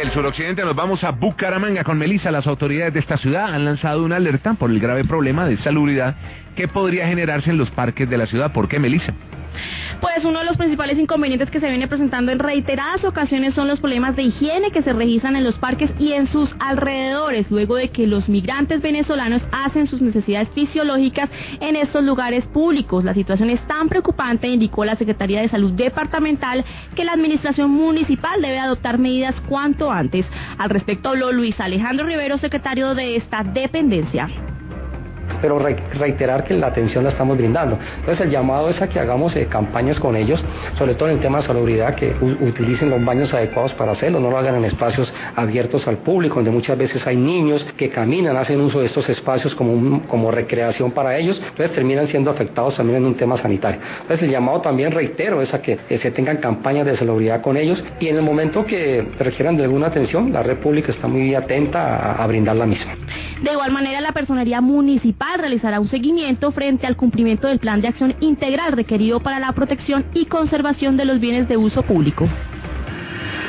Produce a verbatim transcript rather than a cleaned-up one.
el suroccidente nos vamos a Bucaramanga con Melissa. Las autoridades de esta ciudad han lanzado una alerta por el grave problema de salubridad que podría generarse en los parques de la ciudad. ¿Por qué, Melissa? Pues uno de los principales inconvenientes que se viene presentando en reiteradas ocasiones son los problemas de higiene que se registran en los parques y en sus alrededores, luego de que los migrantes venezolanos hacen sus necesidades fisiológicas en estos lugares públicos. La situación es tan preocupante, indicó la Secretaría de Salud Departamental, que la administración municipal debe adoptar medidas cuanto antes. Al respecto habló Luis Alejandro Rivero, secretario de esta dependencia. Pero re reiterar que la atención la estamos brindando. Entonces el llamado es a que hagamos eh, campañas con ellos, sobre todo en el tema de salubridad, que utilicen los baños adecuados para hacerlo, no lo hagan en espacios abiertos al público, donde muchas veces hay niños que caminan, hacen uso de estos espacios como, un, como recreación para ellos, entonces terminan siendo afectados también en un tema sanitario. Entonces el llamado también, reitero, es a que eh, se tengan campañas de salubridad con ellos, y en el momento que requieran de alguna atención, la red pública está muy atenta a, a brindar la misma. De igual manera, la Personería Municipal realizará un seguimiento frente al cumplimiento del plan de acción integral requerido para la protección y conservación de los bienes de uso público.